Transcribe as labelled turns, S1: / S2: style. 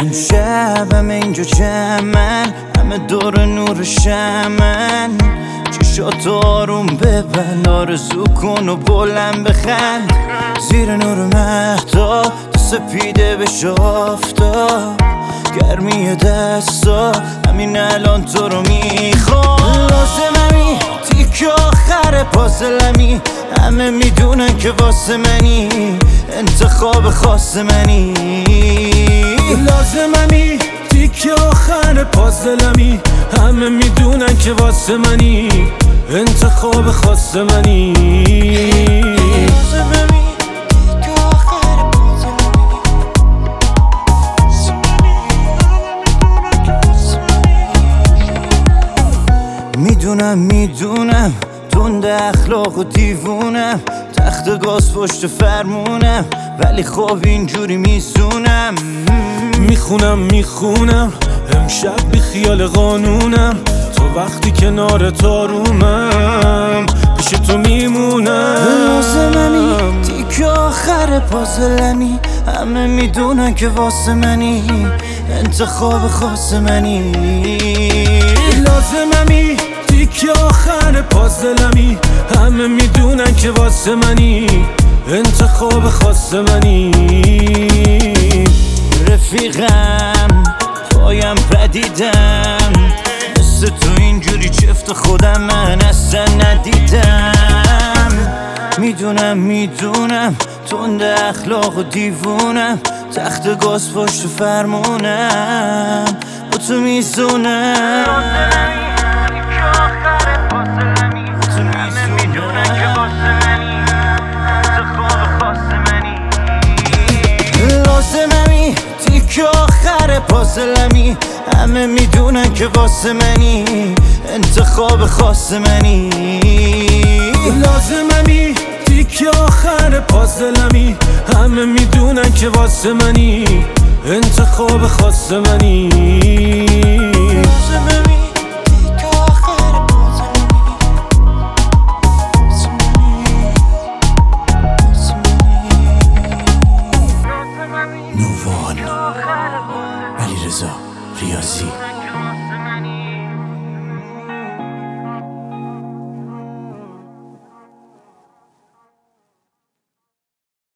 S1: امشب همه اینجا جمعن، همه دور نور شمن. چشات آروم ببند، آرزو کن و بلند بخند. زیر نور مهتاب تو سپیده بش آفتاب، گرمی دستا همین الان تو رو میخوام. لازممی تیک آخر پازلمی، همه میدونن که واسه منی، انتخاب خاص منی.
S2: لازممی تیک آخر پازلمی، همه میدونن که واسه منی، انتخاب خاص منی.
S1: میدونم تند اخلاق و دیوونم، تخت گاز پشت فرمونم، ولی خب اینجوری میسونم.
S2: میخونم امشب بی خیال قانونم، تو وقتی کنار تارومم پیش تو میمونم.
S1: لازممی تیک آخر پازلمی، همه میدونن که واسه منی، انتخاب خاص منی.
S2: لازممی تیک آخر پازلمی، همه میدونن که واسه منی، انتخاب خاص منی.
S1: رفیقم پایم پدیدم، مثل تو اینجوری چفت خودم من اصلا ندیدم. میدونم تند اخلاق و دیوونم، تخت گاز پشت فرمونم، با تو میزونم. لازممی تیک آخر پازلمی، همه میدونن که واسه منی، انتخاب خاص منی.
S2: لازممی تیک آخر پازلمی، همه میدونن که واسه منی، انتخاب خاص منی.
S1: نووان علیرضا ریاضی.